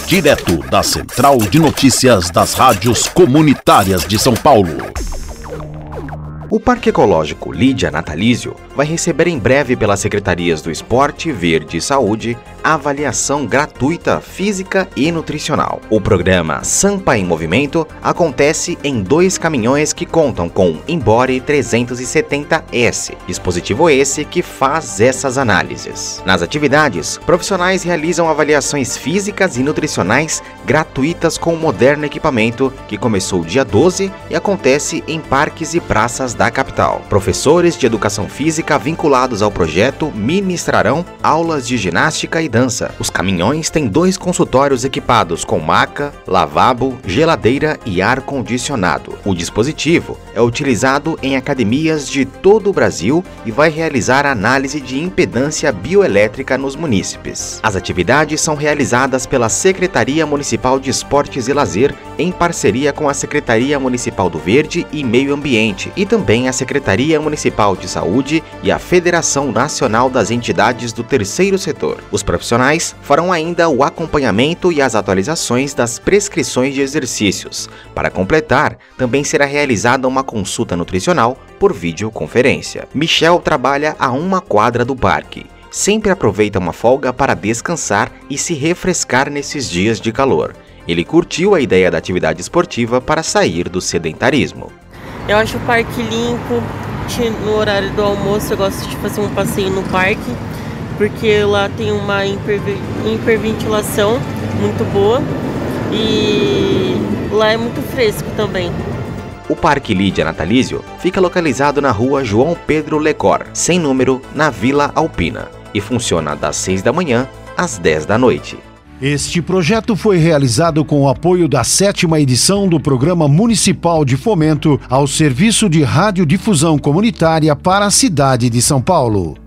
direto da Central de Notícias das Rádios Comunitárias de São Paulo. O Parque Ecológico Lídia Natalísio vai receber em breve pelas Secretarias do Esporte, Verde e Saúde a avaliação gratuita física e nutricional. O programa Sampa em Movimento acontece em 2 caminhões que contam com Embore 370S, dispositivo esse que faz essas análises. Nas atividades, profissionais realizam avaliações físicas e nutricionais gratuitas com o moderno equipamento que começou dia 12 e acontece em parques e praças da capital. Professores de educação física vinculados ao projeto ministrarão aulas de ginástica e dança. Os caminhões têm 2 consultórios equipados com maca, lavabo, geladeira e ar-condicionado. O dispositivo é utilizado em academias de todo o Brasil e vai realizar análise de impedância bioelétrica nos munícipes. As atividades são realizadas pela Secretaria Municipal de Esportes e Lazer em parceria com a Secretaria Municipal do Verde e Meio Ambiente e também a Secretaria Municipal de Saúde e a Federação Nacional das Entidades do Terceiro Setor. Os profissionais farão ainda o acompanhamento e as atualizações das prescrições de exercícios. Para completar, também será realizada uma consulta nutricional por videoconferência. Michel trabalha a 1 quadra do parque. Sempre aproveita uma folga para descansar e se refrescar nesses dias de calor. Ele curtiu a ideia da atividade esportiva para sair do sedentarismo. Eu acho o parque limpo. No horário do almoço eu gosto de fazer um passeio no parque, porque lá tem uma hiperventilação muito boa e lá é muito fresco também. O Parque Lídia Natalísio fica localizado na rua João Pedro Lecor, sem número, na Vila Alpina, e funciona das 6 da manhã às 10 da noite. Este projeto foi realizado com o apoio da 7ª edição do Programa Municipal de Fomento ao Serviço de Radiodifusão Comunitária para a cidade de São Paulo.